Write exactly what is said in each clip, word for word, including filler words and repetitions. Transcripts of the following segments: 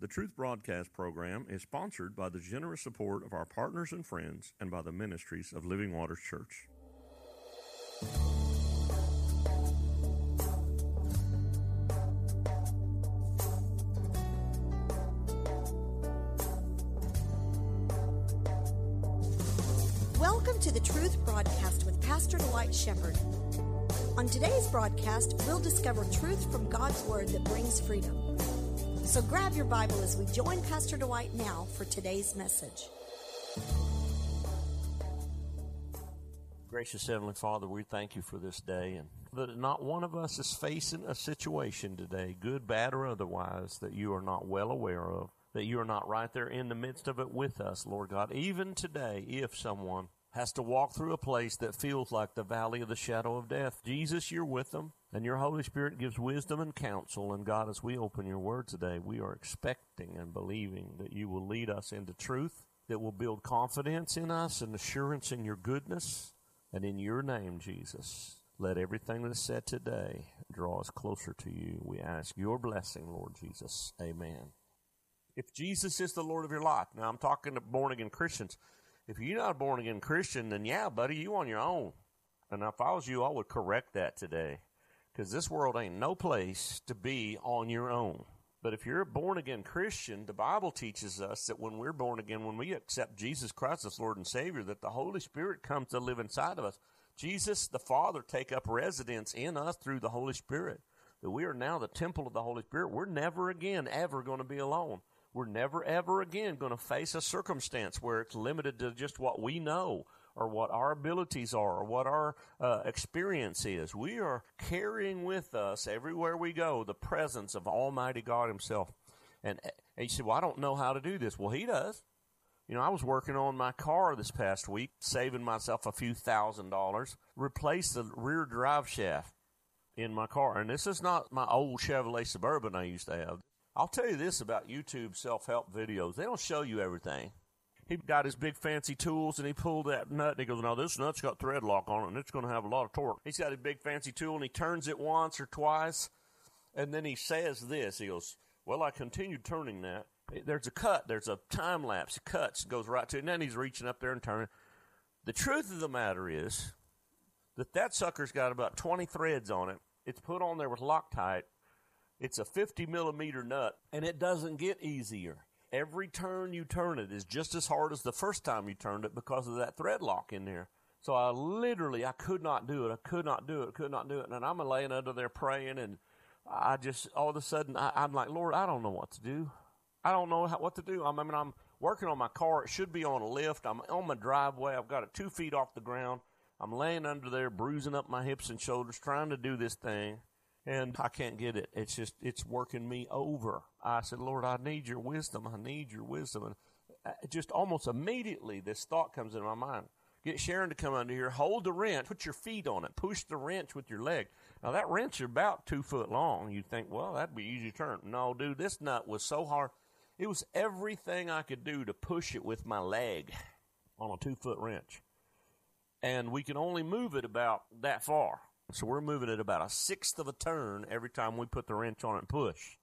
The Truth Broadcast program is sponsored by the generous support of our partners and friends and by the ministries of Living Waters Church. Welcome to the Truth Broadcast with Pastor Dwight Shepherd. On today's broadcast, we'll discover truth from God's Word that brings freedom. So grab your Bible as we join Pastor Dwight now for today's message. Gracious Heavenly Father, we thank you for this day, and that not one of us is facing a situation today, good, bad, or otherwise, that you are not well aware of, that you are not right there in the midst of it with us, Lord God. Even today, if someone has to walk through a place that feels like the valley of the shadow of death, Jesus, you're with them, and your Holy Spirit gives wisdom and counsel. And God, as we open your word today, we are expecting and believing that you will lead us into truth, that will build confidence in us and assurance in your goodness. And in your name, Jesus, let everything that's said today draw us closer to you. We ask your blessing, Lord Jesus. Amen. If Jesus is the Lord of your life, now I'm talking to born-again Christians. If you're not a born-again Christian, then yeah, buddy, you on your own. And if I was you, I would correct that today. Because this world ain't no place to be on your own. But if you're a born-again Christian, the Bible teaches us that when we're born again, when we accept Jesus Christ as Lord and Savior, that the Holy Spirit comes to live inside of us. Jesus, the Father, take up residence in us through the Holy Spirit. That we are now the temple of the Holy Spirit. We're never again ever going to be alone. We're never, ever again going to face a circumstance where it's limited to just what we know or what our abilities are or what our uh, experience is. We are carrying with us everywhere we go the presence of Almighty God himself. And, and you say, well, I don't know how to do this. Well, he does. You know, I was working on my car this past week, saving myself a few thousand dollars, replaced the rear drive shaft in my car. And this is not my old Chevrolet Suburban I used to have. I'll tell you this about YouTube self-help videos. They don't show you everything. He got his big fancy tools, and he pulled that nut, and he goes, now this nut's got thread lock on it, and it's going to have a lot of torque. He's got his big fancy tool, and he turns it once or twice, and then he says this. He goes, well, I continued turning that. There's a cut. There's a time lapse. It cuts, goes right to it, and then he's reaching up there and turning. The truth of the matter is that that sucker's got about twenty threads on it. It's put on there with Loctite. It's a fifty millimeter nut, and it doesn't get easier. Every turn you turn it is just as hard as the first time you turned it because of that thread lock in there. So I literally, I could not do it. I could not do it. I could not do it. And I'm laying under there praying, and I just, all of a sudden, I, I'm like, Lord, I don't know what to do. I don't know how, what to do. I mean, I'm working on my car. It should be on a lift. I'm on my driveway. I've got it two feet off the ground. I'm laying under there, bruising up my hips and shoulders, trying to do this thing. And I can't get it. It's just, it's working me over. I said, Lord, I need your wisdom. I need your wisdom. And just almost immediately, this thought comes into my mind. Get Sharon to come under here, hold the wrench, put your feet on it, push the wrench with your leg. Now, that wrench is about two foot long. You think, well, that'd be easy to turn. No, dude, this nut was so hard. It was everything I could do to push it with my leg on a two-foot wrench. And we can only move it about that far. So we're moving it about a sixth of a turn every time we put the wrench on it and push.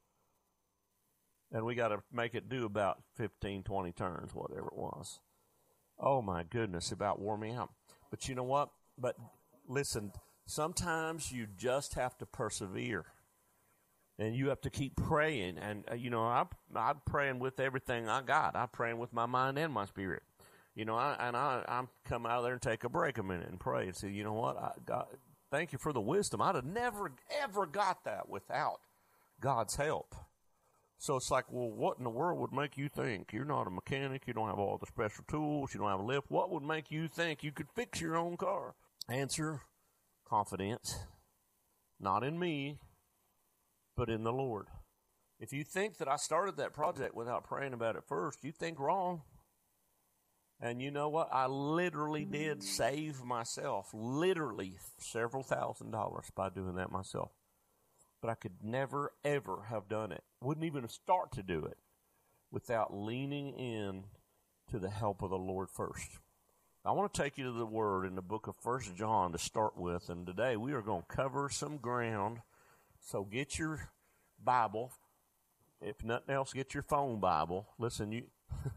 And we got to make it do about fifteen, twenty turns, whatever it was. Oh, my goodness, it about wore me out. But you know what? But listen, sometimes you just have to persevere. And you have to keep praying. And, uh, you know, I, I'm praying with everything I got. I'm praying with my mind and my spirit. You know, I, and I, I'm come out of there and take a break a minute and pray and say, you know what, I got... Thank you for the wisdom. I'd have never, ever got that without God's help. So it's like, well, what in the world would make you think? You're not a mechanic. You don't have all the special tools. You don't have a lift. What would make you think you could fix your own car? Answer, confidence. Not in me, but in the Lord. If you think that I started that project without praying about it first, you think wrong. And you know what? I literally did save myself, literally several thousand dollars by doing that myself. But I could never, ever have done it. Wouldn't even start to do it without leaning in to the help of the Lord first. I want to take you to the Word in the book of First John to start with. And today we are going to cover some ground. So get your Bible, If nothing else, get your phone Bible. Listen, you.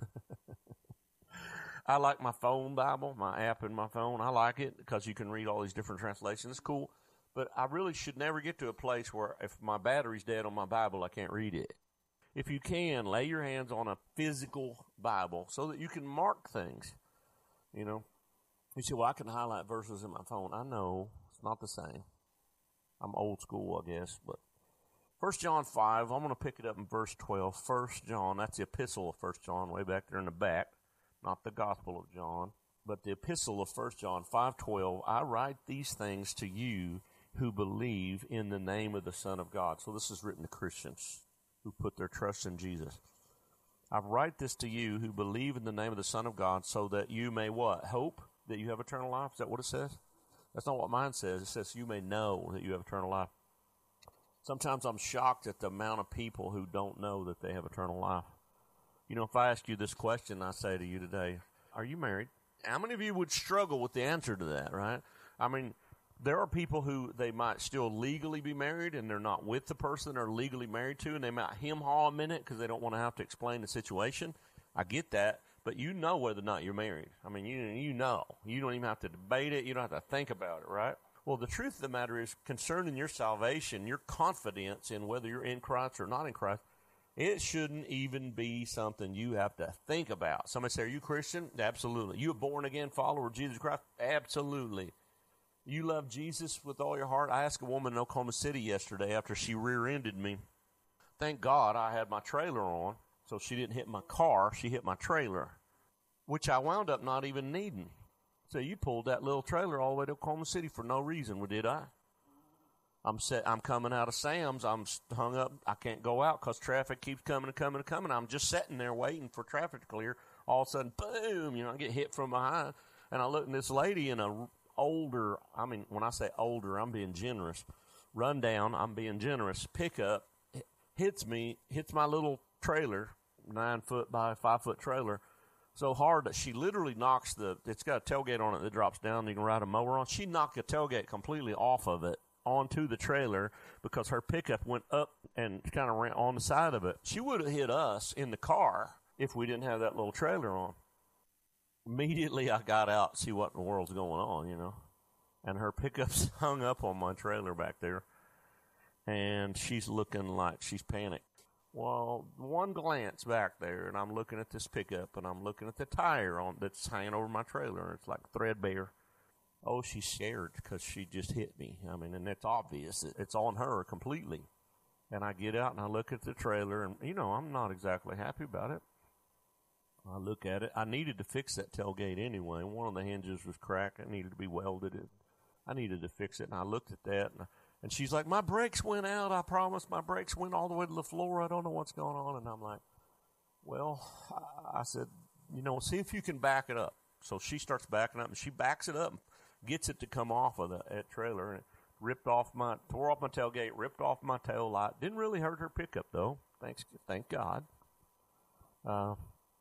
I like my phone Bible, my app in my phone. I like it because you can read all these different translations. It's cool. But I really should never get to a place where if my battery's dead on my Bible, I can't read it. If you can, lay your hands on a physical Bible so that you can mark things. You know, you say, well, I can highlight verses in my phone. I know it's not the same. I'm old school, I guess. But First John five, I'm going to pick it up in verse twelve. First John, that's the epistle of First John, way back there in the back. Not the Gospel of John, but the epistle of First John five twelve. I write these things to you who believe in the name of the Son of God. So this is written to Christians who put their trust in Jesus. I write this to you who believe in the name of the Son of God so that you may what? Hope that you have eternal life? Is that what it says? That's not what mine says. It says you may know that you have eternal life. Sometimes I'm shocked at the amount of people who don't know that they have eternal life. You know, if I ask you this question, I say to you today, are you married? How many of you would struggle with the answer to that, right? I mean, there are people who they might still legally be married and they're not with the person they're legally married to, and they might hem-haw a minute because they don't want to have to explain the situation. I get that, but you know whether or not you're married. I mean, you you know. You don't even have to debate it. You don't have to think about it, right? Well, the truth of the matter is, concerning your salvation, your confidence in whether you're in Christ or not in Christ, it shouldn't even be something you have to think about. Somebody say, are you Christian? Absolutely. You a born-again follower of Jesus Christ? Absolutely. You love Jesus with all your heart? I asked a woman in Oklahoma City yesterday after she rear-ended me. Thank God I had my trailer on, so she didn't hit my car. She hit my trailer, which I wound up not even needing. So you pulled that little trailer all the way to Oklahoma City for no reason, did I? I'm set. I'm coming out of Sam's. I'm hung up. I can't go out because traffic keeps coming and coming and coming. I'm just sitting there waiting for traffic to clear. All of a sudden, boom, you know, I get hit from behind. And I look at this lady in a older, I mean, when I say older, I'm being generous. Run down, I'm being generous. Pickup hits me, hits my little trailer, nine foot by five foot trailer, so hard that she literally knocks the, it's got a tailgate on it that drops down, you can ride a mower on. She knocked the tailgate completely off of it onto the trailer because her pickup went up and kind of ran on the side of it. She would have hit us in the car if we didn't have that little trailer on. Immediately I got out to see what in the world's going on, you know. And her pickup's hung up on my trailer back there. And she's looking like she's panicked. Well, one glance back there, and I'm looking at this pickup, and I'm looking at the tire on that's hanging over my trailer. It's like threadbare. Oh, she's scared because she just hit me. I mean, and it's obvious. It's on her completely. And I get out, and I look at the trailer, and, you know, I'm not exactly happy about it. I look at it. I needed to fix that tailgate anyway. One of the hinges was cracked. It needed to be welded. It, I needed to fix it, and I looked at that, and I, And she's like, my brakes went out. I promise my brakes went all the way to the floor. I don't know what's going on. And I'm like, well, I said, you know, see if you can back it up. So she starts backing up, and she backs it up and gets it to come off of the, that trailer. And it ripped off my, tore off my tailgate, ripped off my tail light. Didn't really hurt her pickup, though. Thanks, thank God. Uh,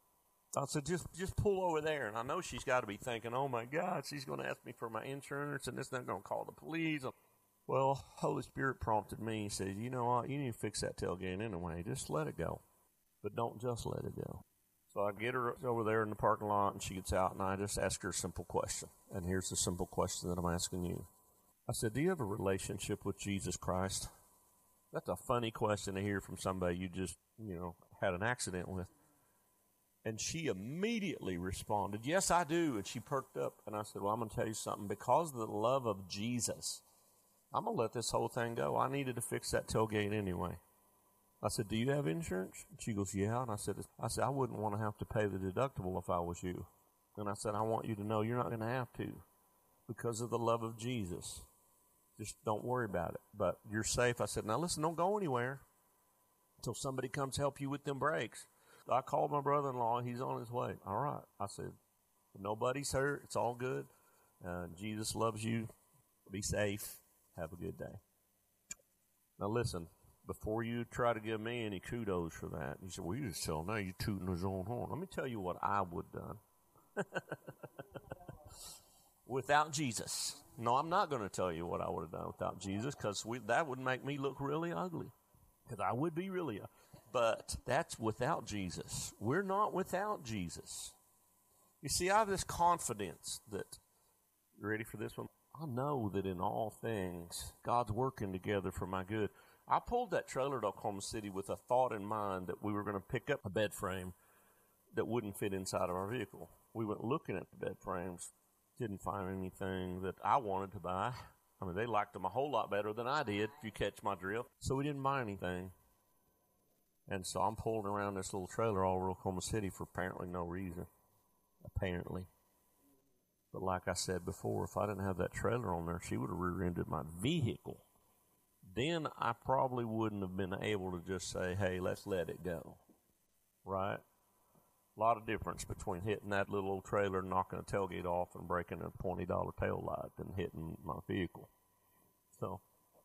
I said, just just pull over there. And I know she's got to be thinking, oh, my God, she's going to ask me for my insurance, and it's not going to call the police. Well, Holy Spirit prompted me. He says, you know what, you need to fix that tailgate anyway. Just let it go. But don't just let it go. So I get her over there in the parking lot, and she gets out, and I just ask her a simple question. And here's the simple question that I'm asking you. I said, do you have a relationship with Jesus Christ? That's a funny question to hear from somebody you just, you know, had an accident with. And she immediately responded, yes, I do. And she perked up, and I said, well, I'm going to tell you something. Because of the love of Jesus, I'm going to let this whole thing go. I needed to fix that tailgate anyway. I said, do you have insurance? And she goes, yeah. And I said, I said, I wouldn't want to have to pay the deductible if I was you. And I said, I want you to know you're not going to have to because of the love of Jesus. Just don't worry about it. But you're safe. I said, now listen, don't go anywhere until somebody comes help you with them brakes. I called my brother-in-law. He's on his way. All right. I said, nobody's hurt. It's all good. Uh, Jesus loves you. Be safe. Have a good day. Now listen, before you try to give me any kudos for that, you said, well, you just tell him, now you're tooting his own horn. Let me tell you what I would have done. Without Jesus. No, I'm not going to tell you what I would have done without Jesus because that would make me look really ugly. Because I would be really ugly. But that's without Jesus. We're not without Jesus. You see, I have this confidence that, you ready for this one? I know that in all things, God's working together for my good. I pulled that trailer to Oklahoma City with a thought in mind that we were going to pick up a bed frame that wouldn't fit inside of our vehicle. We went looking at the bed frames, didn't find anything that I wanted to buy. I mean, they liked them a whole lot better than I did, if you catch my drift. So we didn't buy anything. And so I'm pulling around this little trailer all over Oklahoma City for apparently no reason. Apparently. But like I said before, if I didn't have that trailer on there, she would have rear-ended my vehicle. Then I probably wouldn't have been able to just say, hey, let's let it go. Right? A lot of difference between hitting that little old trailer, knocking a tailgate off, and breaking a twenty dollar tail light than hitting my vehicle. So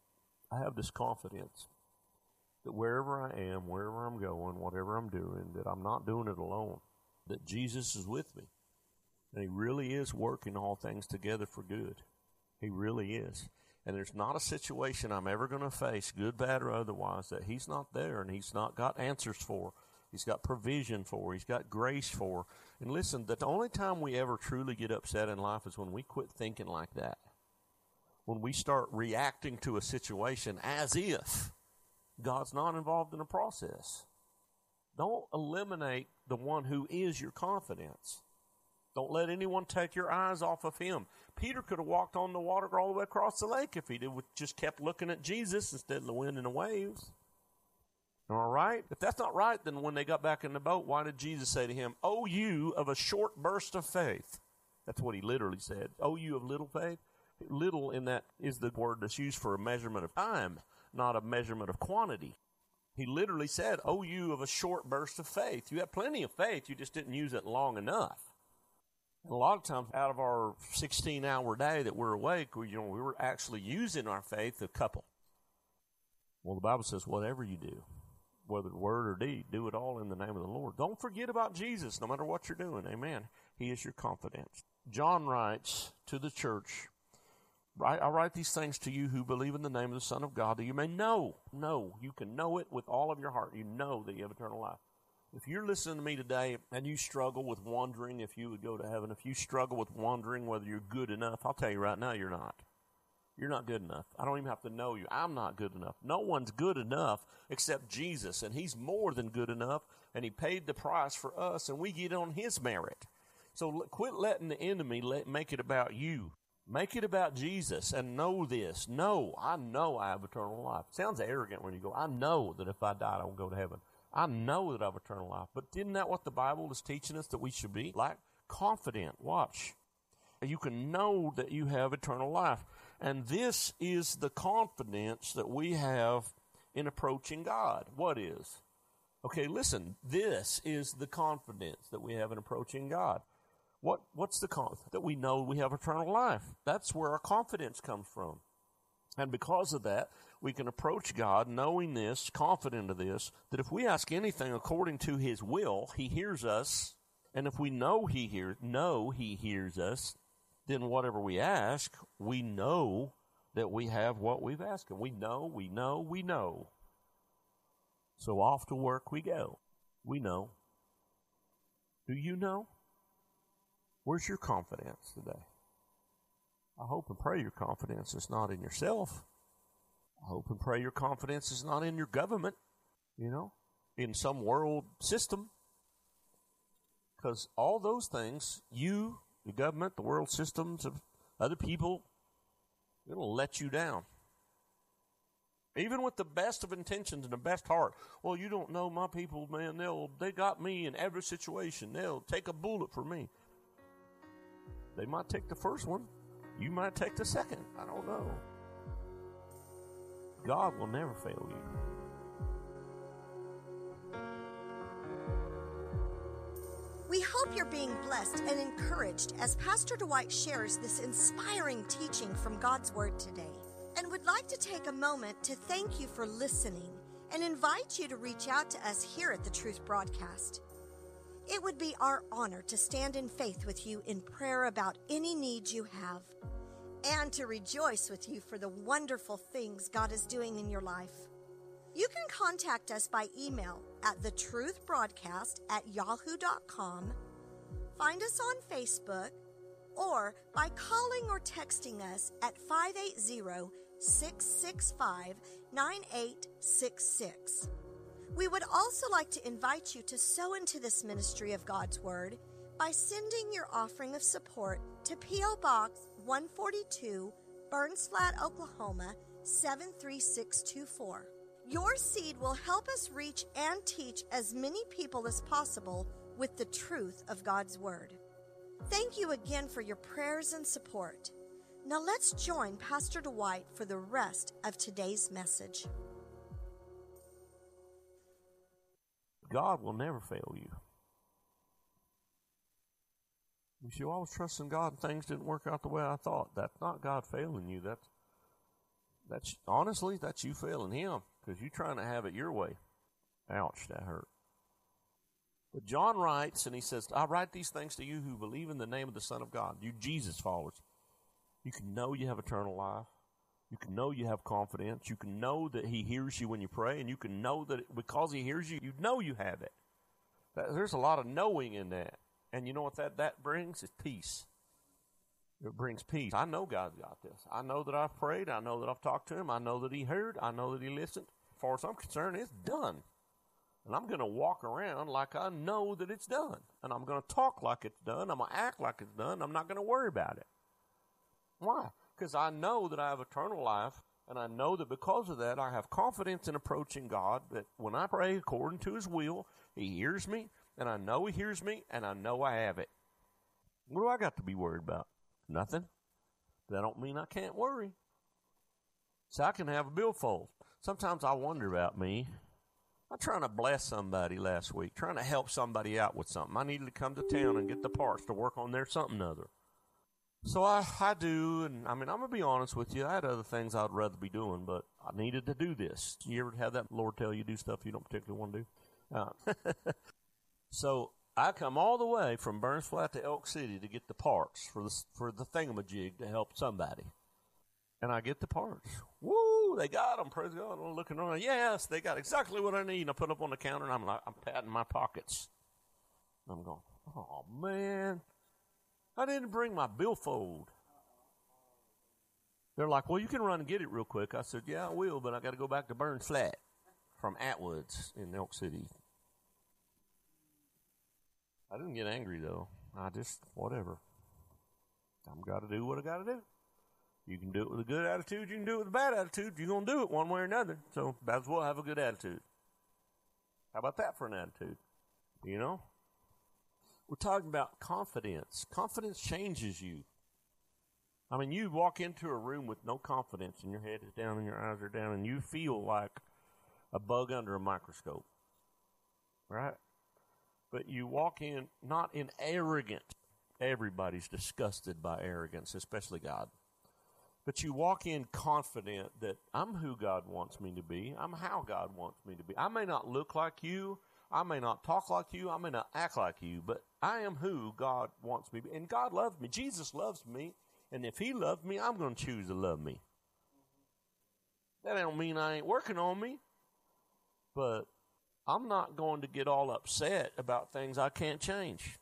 I have this confidence that wherever I am, wherever I'm going, whatever I'm doing, that I'm not doing it alone, that Jesus is with me. And he really is working all things together for good. He really is. And there's not a situation I'm ever going to face, good, bad, or otherwise, that he's not there and he's not got answers for. He's got provision for. He's got grace for. And listen, the only time we ever truly get upset in life is when we quit thinking like that. When we start reacting to a situation as if God's not involved in the process. Don't eliminate the one who is your confidence. Don't let anyone take your eyes off of him. Peter could have walked on the water all the way across the lake if he did, just kept looking at Jesus instead of the wind and the waves. All right? If that's not right, then when they got back in the boat, why did Jesus say to him, "O you of a short burst of faith"? That's what he literally said. "O you of little faith." Little in that is the word that's used for a measurement of time, not a measurement of quantity. He literally said, "O you of a short burst of faith." You have plenty of faith, you just didn't use it long enough. And a lot of times out of our sixteen hour day that we're awake, we, you know, we were actually using our faith a couple. Well, the Bible says whatever you do, whether word or deed, do it all in the name of the Lord. Don't forget about Jesus no matter what you're doing. Amen. He is your confidence. John writes to the church, I write these things to you who believe in the name of the Son of God, that you may know, know, you can know it with all of your heart. You know that you have eternal life. If you're listening to me today and you struggle with wondering if you would go to heaven, if you struggle with wondering whether you're good enough, I'll tell you right now, you're not. You're not good enough. I don't even have to know you. I'm not good enough. No one's good enough except Jesus, and he's more than good enough, and he paid the price for us, and we get on his merit. So quit letting the enemy let, make it about you. Make it about Jesus and know this. No, I know I have eternal life. It sounds arrogant when you go, I know that if I died, I won't go to heaven. I know that I have eternal life. But isn't that what the Bible is teaching us that we should be? Like, confident. Watch. You can know that you have eternal life. And this is the confidence that we have in approaching God. What is? Okay, listen. This is the confidence that we have in approaching God. What What's the confidence? That we know we have eternal life. That's where our confidence comes from. And because of that, we can approach God knowing this, confident of this, that if we ask anything according to his will, he hears us. And if we know he hears, know he hears us, then whatever we ask, we know that we have what we've asked him. We know, we know, we know. So off to work we go. We know. Do you know? Where's your confidence today? I hope and pray your confidence is not in yourself. I hope and pray your confidence is not in your government, you know, in some world system. Because all those things, you, the government, the world systems of other people, it'll let you down. Even with the best of intentions and the best heart. Well, you don't know my people, man. They'll, they got me in every situation. They'll take a bullet for me. They might take the first one. You might take the second. I don't know. God will never fail you. We hope you're being blessed and encouraged as Pastor Dwight shares this inspiring teaching from God's Word today, and would like to take a moment to thank you for listening and invite you to reach out to us here at the Truth Broadcast. It would be our honor to stand in faith with you in prayer about any needs you have, and to rejoice with you for the wonderful things God is doing in your life. You can contact us by email at the truth broadcast at yahoo dot com, find us on Facebook, or by calling or texting us at five eight zero, six six five, nine eight six six. We would also like to invite you to sow into this ministry of God's Word by sending your offering of support to P O. Box one forty-two, Burns Flat, Oklahoma, seven three six two four. Your seed will help us reach and teach as many people as possible with the truth of God's Word. Thank you again for your prayers and support. Now let's join Pastor Dwight for the rest of today's message. God will never fail you. You see, I was trusting God and things didn't work out the way I thought. That's not God failing you. That's, that's honestly, that's you failing Him because you're trying to have it your way. Ouch, that hurt. But John writes, and he says, I write these things to you who believe in the name of the Son of God, you Jesus followers. You can know you have eternal life. You can know you have confidence. You can know that He hears you when you pray, and you can know that because He hears you, you know you have it. There's a lot of knowing in that. And you know what that, that brings? Is peace. It brings peace. I know God's got this. I know that I've prayed. I know that I've talked to Him. I know that He heard. I know that He listened. As far as I'm concerned, it's done. And I'm going to walk around like I know that it's done. And I'm going to talk like it's done. I'm going to act like it's done. I'm not going to worry about it. Why? Because I know that I have eternal life, and I know that because of that, I have confidence in approaching God, that when I pray according to His will, He hears me, and I know He hears me, and I know I have it. What do I got to be worried about? Nothing. That don't mean I can't worry. So I can have a billfold. Sometimes I wonder about me. I'm trying to bless somebody last week, trying to help somebody out with something. I needed to come to town and get the parts to work on their something other. So I, I do, and I mean, I'm going to be honest with you. I had other things I'd rather be doing, but I needed to do this. You ever have that Lord tell you do stuff you don't particularly want to do? Uh, so I come all the way from Burns Flat to Elk City to get the parts for the, for the thingamajig to help somebody. And I get the parts. Woo, they got them, praise God. I'm looking around, yes, they got exactly what I need. And I put them up on the counter, and I'm like, I'm patting my pockets. I'm going, oh, man. I didn't bring my billfold. They're like, well, you can run and get it real quick. I said, yeah, I will, but I got to go back to Burns Flat from Atwoods in Elk City. I didn't get angry, though. I just, whatever. I've got to do what I got to do. You can do it with a good attitude. You can do it with a bad attitude. You're going to do it one way or another. So might as well have a good attitude. How about that for an attitude? You know? We're talking about confidence. Confidence changes you. I mean, you walk into a room with no confidence and your head is down and your eyes are down and you feel like a bug under a microscope. Right? But you walk in not in arrogant. Everybody's disgusted by arrogance, especially God. But you walk in confident that I'm who God wants me to be. I'm how God wants me to be. I may not look like you. I may not talk like you. I may not act like you. But I am who God wants me to be. And God loves me. Jesus loves me. And if He loved me, I'm going to choose to love me. That don't mean I ain't working on me. But I'm not going to get all upset about things I can't change.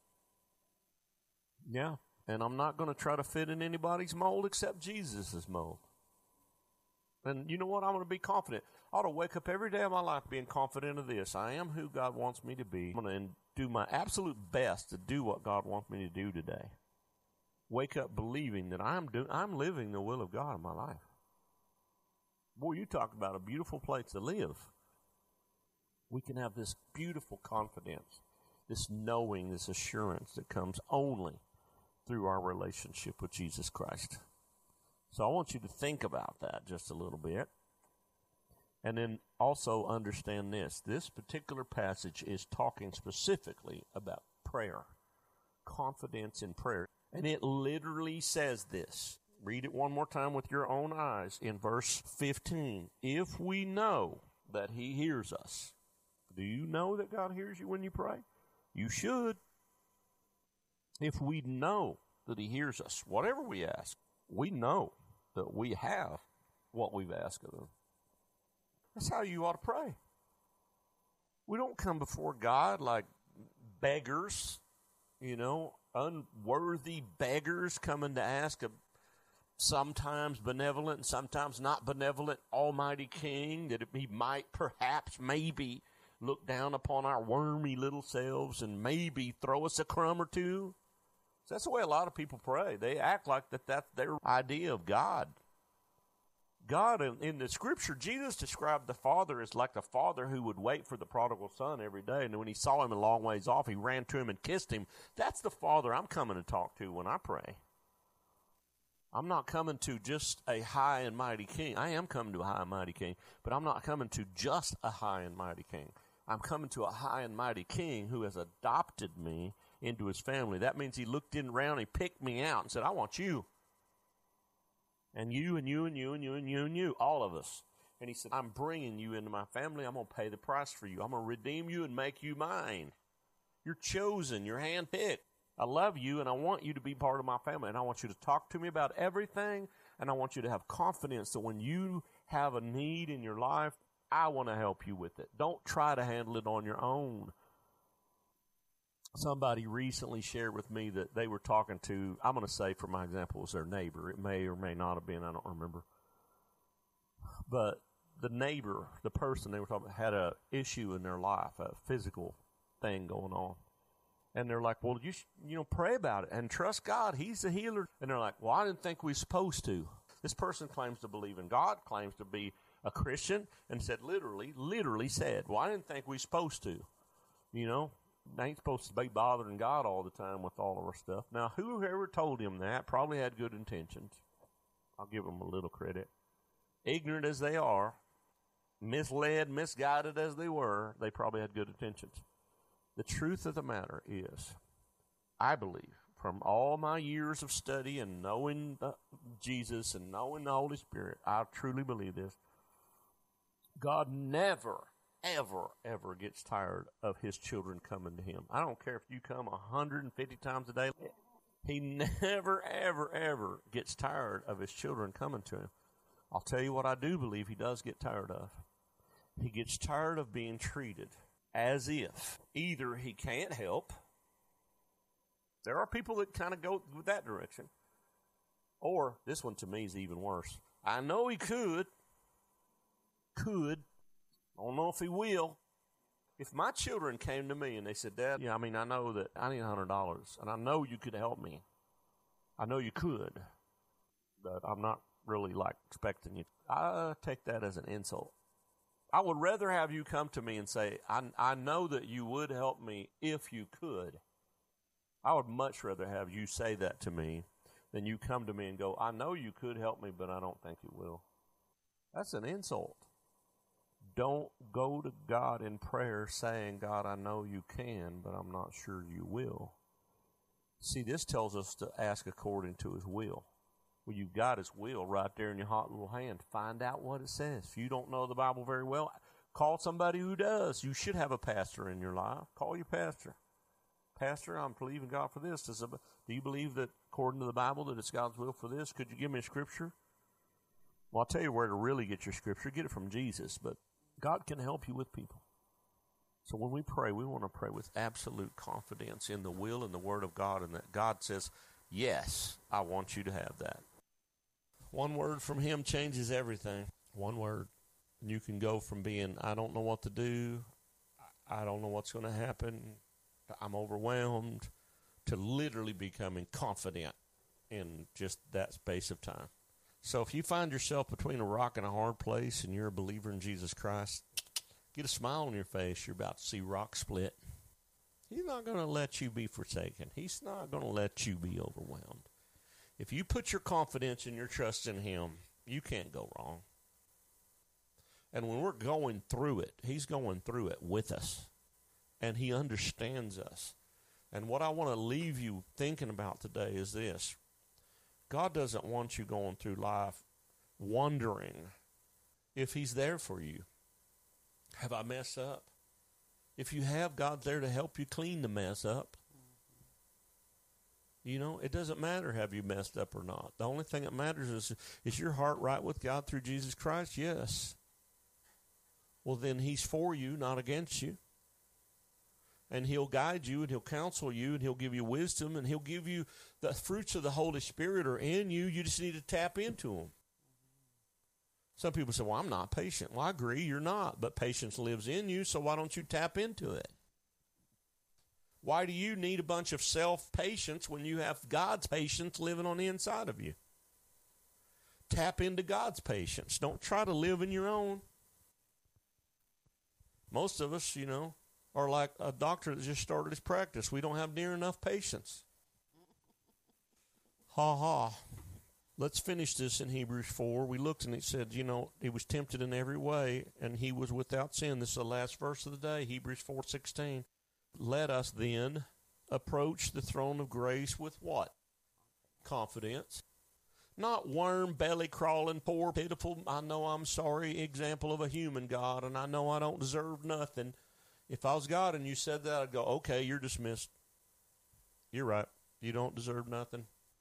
Yeah. And I'm not going to try to fit in anybody's mold except Jesus' mold. And you know what? I'm going to be confident. I ought to wake up every day of my life being confident of this. I am who God wants me to be. I'm going to do my absolute best to do what God wants me to do today. Wake up believing that I'm do- I'm living the will of God in my life. Boy, you talk about a beautiful place to live. We can have this beautiful confidence, this knowing, this assurance that comes only through our relationship with Jesus Christ. So I want you to think about that just a little bit. And then also understand this. This particular passage is talking specifically about prayer. Confidence in prayer. And it literally says this. Read it one more time with your own eyes in verse fifteen. If we know that He hears us. Do you know that God hears you when you pray? You should. If we know that He hears us, whatever we ask, we know that we have what we've asked of Him. That's how you ought to pray. We don't come before God like beggars, you know, unworthy beggars coming to ask a sometimes benevolent and sometimes not benevolent Almighty King that He might perhaps maybe look down upon our wormy little selves and maybe throw us a crumb or two. So that's the way a lot of people pray. They act like that that's their idea of God. God, in, in the Scripture, Jesus described the Father as like the father who would wait for the prodigal son every day, and when he saw him a long ways off, he ran to him and kissed him. That's the Father I'm coming to talk to when I pray. I'm not coming to just a high and mighty king. I am coming to a high and mighty king, but I'm not coming to just a high and mighty king. I'm coming to a high and mighty king who has adopted me into his family. That means he looked in around, he picked me out and said, I want you. And you and you and you and you and you and you, all of us. And he said, I'm bringing you into my family. I'm going to pay the price for you. I'm going to redeem you and make you mine. You're chosen. You're handpicked. I love you, and I want you to be part of my family. And I want you to talk to me about everything, and I want you to have confidence that when you have a need in your life, I want to help you with it. Don't try to handle it on your own. Somebody recently shared with me that they were talking to, I'm going to say for my example, it was their neighbor. It may or may not have been, I don't remember. But the neighbor, the person they were talking about, had a issue in their life, a physical thing going on. And they're like, well, you sh- you know, pray about it and trust God. He's the healer. And they're like, well, I didn't think we were supposed to. This person claims to believe in God, claims to be a Christian, and said literally, literally said, well, I didn't think we were supposed to. You know, I ain't supposed to be bothering God all the time with all of our stuff. Now, whoever told him that probably had good intentions. I'll give them a little credit. Ignorant as they are, misled, misguided as they were, they probably had good intentions. The truth of the matter is, I believe, from all my years of study and knowing uh, Jesus and knowing the Holy Spirit, I truly believe this. God never, ever, ever gets tired of His children coming to Him. I don't care if you come one hundred fifty times a day. He never, ever, ever gets tired of His children coming to Him. I'll tell you what I do believe He does get tired of. He gets tired of being treated as if either He can't help. There are people that kind of go with that direction. Or, this one to me is even worse. I know He could. Could. I don't know if He will. If my children came to me and they said, Dad, yeah, I mean, I know that I need one hundred dollars, and I know you could help me. I know you could, but I'm not really, like, expecting you. I take that as an insult. I would rather have you come to me and say, I, I know that you would help me if you could. I would much rather have you say that to me than you come to me and go, I know you could help me, but I don't think you will. That's an insult. Don't go to God in prayer saying, God, I know you can, but I'm not sure you will. See, this tells us to ask according to His will. Well, you've got His will right there in your hot little hand. Find out what it says. If you don't know the Bible very well, call somebody who does. You should have a pastor in your life. Call your pastor. Pastor, I'm believing God for this. Does, do you believe that according to the Bible that it's God's will for this? Could you give me a scripture? Well, I'll tell you where to really get your scripture. Get it from Jesus, but God can help you with people. So when we pray, we want to pray with absolute confidence in the will and the Word of God, and that God says, yes, I want you to have that. One word from Him changes everything. One word. And you can go from being, I don't know what to do, I don't know what's going to happen, I'm overwhelmed, to literally becoming confident in just that space of time. So if you find yourself between a rock and a hard place and you're a believer in Jesus Christ, get a smile on your face. You're about to see rock split. He's not going to let you be forsaken. He's not going to let you be overwhelmed. If you put your confidence and your trust in Him, you can't go wrong. And when we're going through it, He's going through it with us. And He understands us. And what I want to leave you thinking about today is this. God doesn't want you going through life wondering if He's there for you. Have I messed up? If you have, God's there to help you clean the mess up. You know, it doesn't matter have you messed up or not. The only thing that matters is, is your heart right with God through Jesus Christ? Yes. well, then he's for you, not against you. And he'll guide you, and he'll counsel you, and he'll give you wisdom, and he'll give you the fruits of the Holy Spirit are in you. You just need to tap into them. Some people say, well, I'm not patient. Well, I agree, you're not, but patience lives in you, so why don't you tap into it? Why do you need a bunch of self-patience when you have God's patience living on the inside of you? Tap into God's patience. Don't try to live in your own. Most of us, you know, are like a doctor that just started his practice. We don't have near enough patience. Ha ha. Let's finish this in Hebrews four. We looked and it said, you know, he was tempted in every way, and he was without sin. This is the last verse of the day, Hebrews four sixteen. Let us then approach the throne of grace with what? Confidence. Not worm, belly crawling, poor, pitiful, I know I'm sorry example of a human God, and I know I don't deserve nothing. If I was God and you said that, I'd go, okay, you're dismissed. You're right. You don't deserve nothing.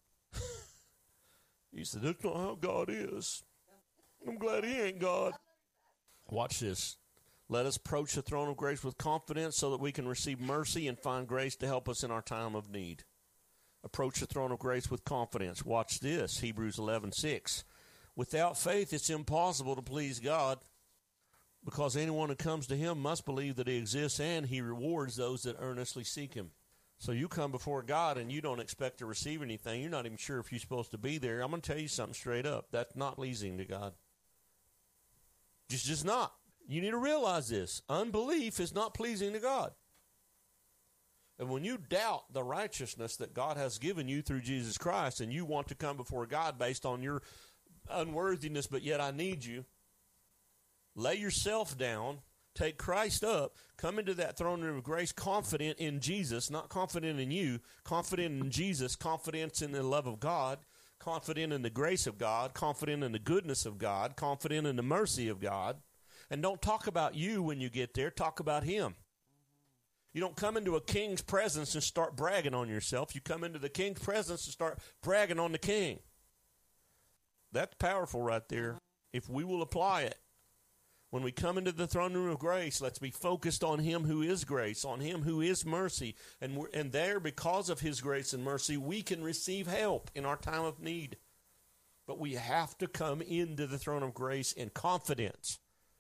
He said, that's not how God is. I'm glad he ain't God. Watch this. Let us approach the throne of grace with confidence so that we can receive mercy and find grace to help us in our time of need. Approach the throne of grace with confidence. Watch this, Hebrews eleven six. Without faith, it's impossible to please God, because anyone who comes to him must believe that he exists and he rewards those that earnestly seek him. So you come before God and you don't expect to receive anything. You're not even sure if you're supposed to be there. I'm going to tell you something straight up. That's not pleasing to God. Just, just not. You need to realize this. Unbelief is not pleasing to God. And when you doubt the righteousness that God has given you through Jesus Christ, and you want to come before God based on your unworthiness, but yet I need you, lay yourself down, take Christ up, come into that throne room of grace confident in Jesus, not confident in you, confident in Jesus, confidence in the love of God, confident in the grace of God, confident in the goodness of God, confident in the mercy of God. And don't talk about you when you get there. Talk about him. You don't come into a king's presence and start bragging on yourself. You come into the king's presence and start bragging on the king. That's powerful right there. If we will apply it. When we come into the throne room of grace, let's be focused on him who is grace, on him who is mercy. And, we're, and there, because of his grace and mercy, we can receive help in our time of need. But we have to come into the throne of grace in confidence.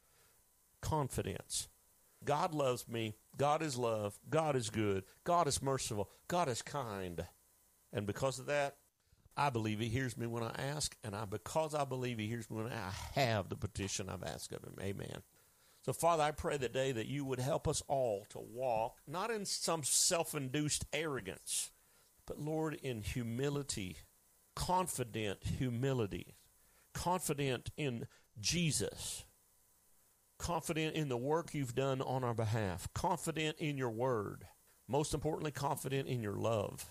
Confidence. God loves me. God is love. God is good. God is merciful. God is kind. And because of that, I believe he hears me when I ask, and I, because I believe he hears me when I have the petition I've asked of him. Amen. So, Father, I pray today that you would help us all to walk, not in some self-induced arrogance, but, Lord, in humility, confident humility, confident in Jesus, confident in the work you've done on our behalf, confident in your word, most importantly, confident in your love.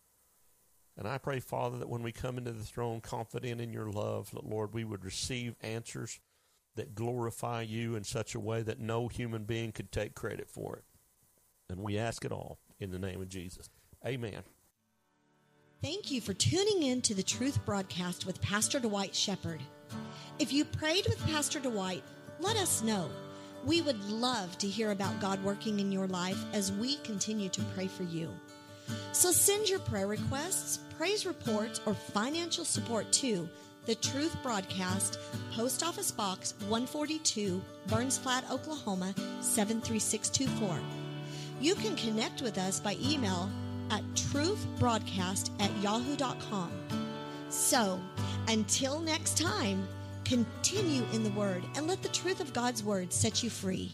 And I pray, Father, that when we come into the throne confident in your love, that, Lord, we would receive answers that glorify you in such a way that no human being could take credit for it. And we ask it all in the name of Jesus. Amen. Thank you for tuning in to the Truth Broadcast with Pastor Dwight Shepherd. If you prayed with Pastor Dwight, let us know. We would love to hear about God working in your life as we continue to pray for you. So send your prayer requests, praise reports, or financial support to The Truth Broadcast, Post Office Box one forty-two, Burns Flat, Oklahoma, seven three six two four. You can connect with us by email at truthbroadcast at yahoo dot com. So, until next time, continue in the Word and let the truth of God's Word set you free.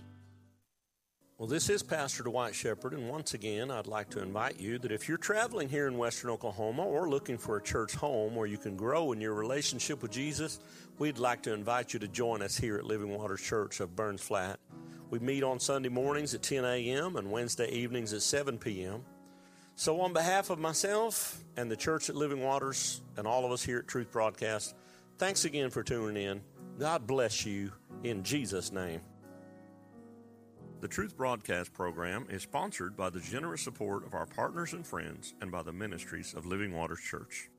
Well, this is Pastor Dwight Shepherd, and once again, I'd like to invite you that if you're traveling here in Western Oklahoma or looking for a church home where you can grow in your relationship with Jesus, we'd like to invite you to join us here at Living Waters Church of Burns Flat. We meet on Sunday mornings at ten a.m. and Wednesday evenings at seven p.m. So on behalf of myself and the church at Living Waters and all of us here at Truth Broadcast, thanks again for tuning in. God bless you in Jesus' name. The Truth Broadcast program is sponsored by the generous support of our partners and friends and by the ministries of Living Waters Church.